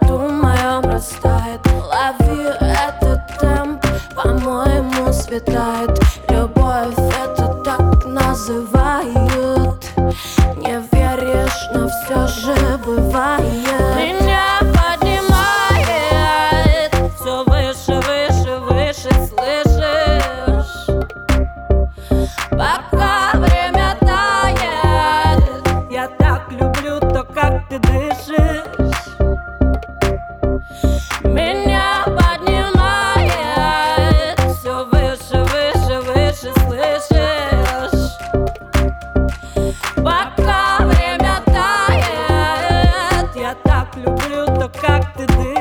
борту моем растает. Лови этот темп, по-моему, светает. Любовь это так называют. Не веришь, но все же бывает. Меня поднимает все выше, выше, выше, слышишь? Пока время тает, я так люблю то, как ты дышишь. Меня поднимает все выше, выше, выше, слышишь? Пока время тает, я так люблю то, как ты дышишь.